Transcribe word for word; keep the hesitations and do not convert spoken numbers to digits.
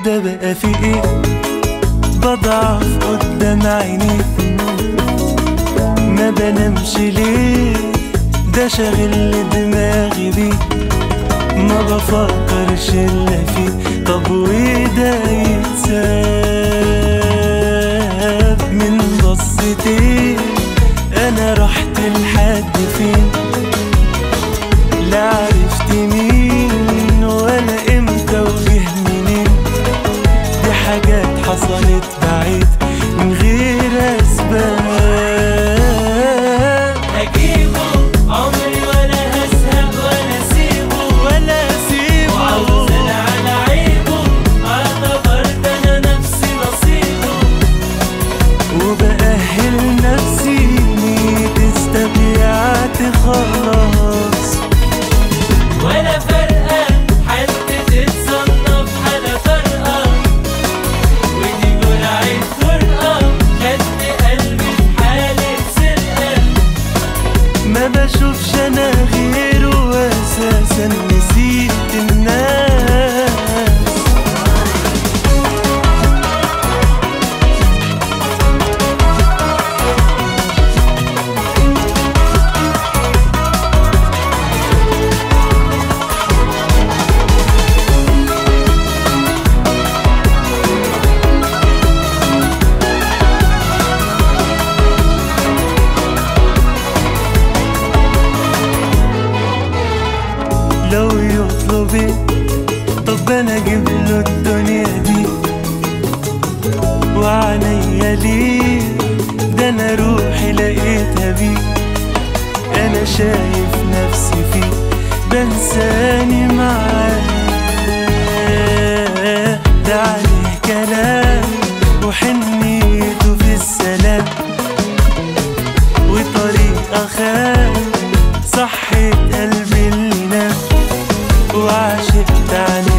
ده بقى في ايه؟ بضعف قدام عيني، ما بنامش ليه؟ ده شاغل دماغي بيه، ما بفكرش الا فيه. طب وده يتساب من بصتين؟ انا رحت لحد فين؟ لا عرفت مين ولا امتى وجه منين. دي حاجات حصلت بعيد من غير اسباب. هجيبه عمري ولا هزهق ولا اسيبه ولا اسيبه، وعاوز انا على عيبه، اعتبرت انا نفسي نصيبه. وبأهل نفسي ميت استبيعت خلاص. ولا فرقة حد تتصنف حالة فرقة، ودي جرعة فرقة خدت قلبي في حالة سرقة. ما بشوفش انا غيره واساسا نسيت الناس. لو يطلبي طب انا اجيب له الدنيا دي وعنيا ليه. ده انا روحي لقيتها بيه، انا شايف نفسي فيه، بنساني معاه. ده عليه كلام وحنيته في السلام، وطريقة خان صحت قلبي اللي نام، وعشقت عنه